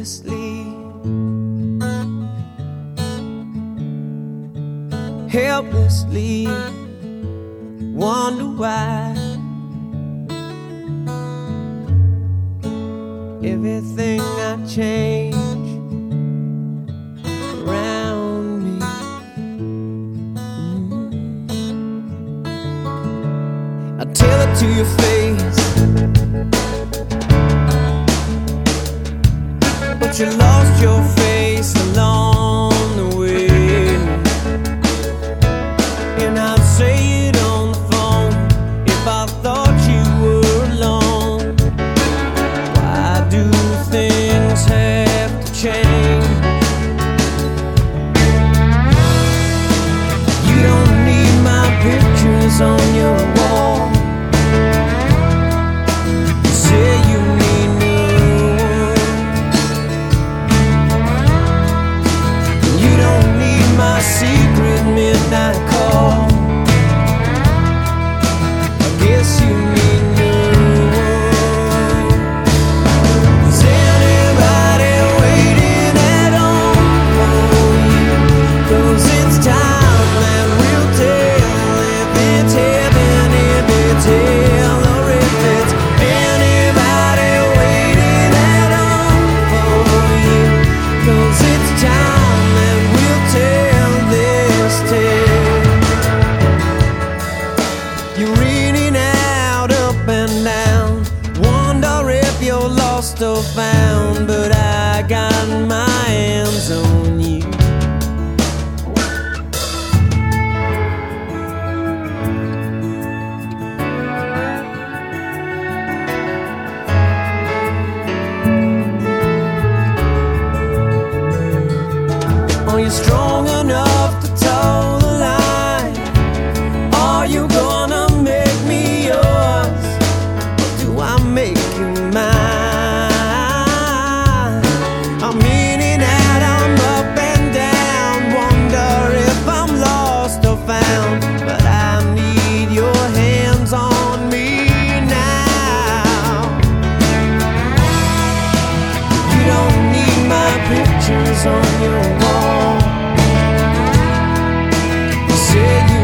helplessly wonder why everything I change around me. I tell it to your face, but you lost your face along the way. And I'd say it on the phone if I thought you were alone. Why do things have to change? You don't need my pictures on your wall. You say you need new ones. You don't need my secret midnight call. I guess you need new ones. Is anybody waiting at home for you? 'Cause it's time that we'll tell if it's heaven, if it's hell, or if it's anybody waiting at home for you. 'Cause it's time that we'll tell this tale. You're reading out up and down, wonder if you're lost or found, but I got my hands on you. Are you strong enough to toe the line? Are you gonna make me yours? Or do I make you mine? I'm in and out, I'm up and down, wonder if I'm lost or found, but I need your hands on me now. You don't need my pictures on your wall. You said you